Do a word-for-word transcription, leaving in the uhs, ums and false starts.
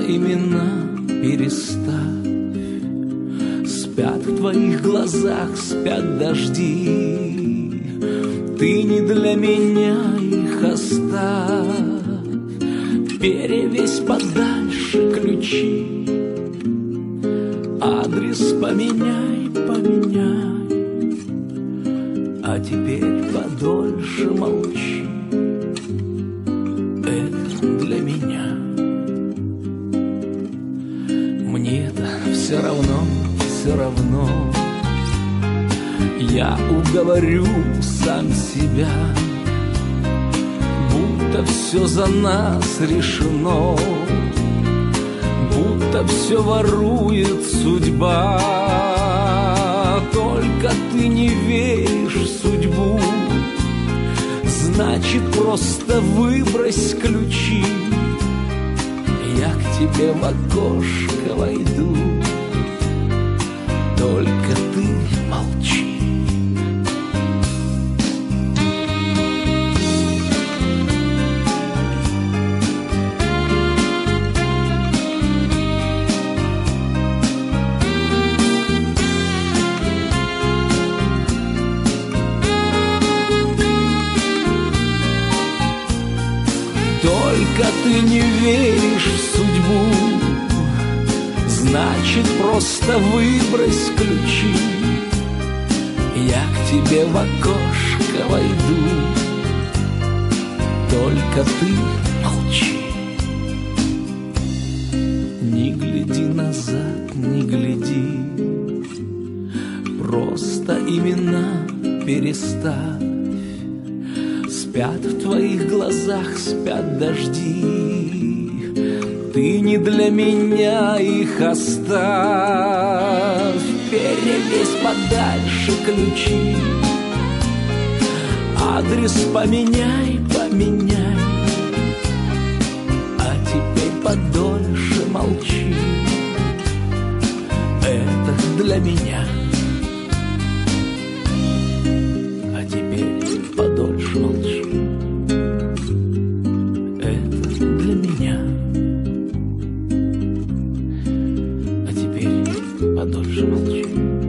имена переставь. Спят в твоих глазах, спят дожди. Ты не для меня их оставь. Перевесь подальше ключи. Адрес поменяй, поменяй. А теперь подольше молчи. Это для меня. Мне-то все равно, все равно. Я уговорю сам себя, будто все за нас решено, будто все ворует судьба. Только ты не веришь в судьбу, значит, просто выбрось ключи. Я к тебе в окошко войду, только ты молчи. Только ты не веришь в судьбу, значит, просто выбрось ключи. Я к тебе в окошко войду, только ты молчи. Не гляди назад, не гляди, просто имена переставь. Спят в твоих глазах, спят дожди. Ты не для меня их оставь. Перевесь подальше ключи. Адрес поменяй, поменяй. А теперь подольше молчи. Это для меня. А теперь подольше молчи. Для меня. А теперь подольше молчи.